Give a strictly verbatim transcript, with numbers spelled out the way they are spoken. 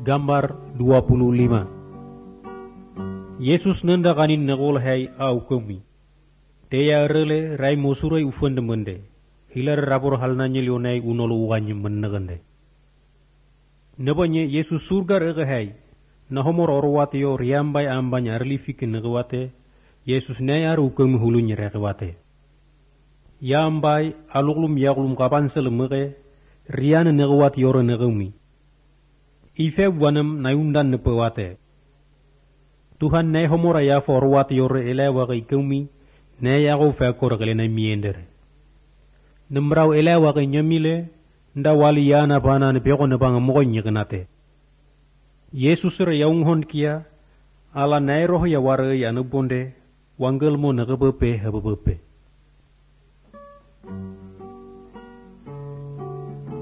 Gambar dua puluh lima. Yesus nenda kanin nagol hai au kumi. Teya rele rai mosurai ufende mende. Hilar rapor halna nyelionai unolo uganyi mennegende. Nebanye Yesus surga rege hai. Nahomor orwate yo riambai ambanya arlifik negewate. Yesus nayar ukumi hulu nyeregewate. Yambai aluglum yaglum kapan selemege. Riana negewate yoro negemi. Ife wanam nayundan nepewate. Tuhan nay homora ya forwat yore elewa kay kumi, nay ako fekor kale na miender. Nembrau elewa kay nyamile, nda wali yana bana ne peko ne banga mo nyignate. Yesus re yaunghon kia, ala nay roh ya ware ya nubonde, wangel mo nagabepe habebepe.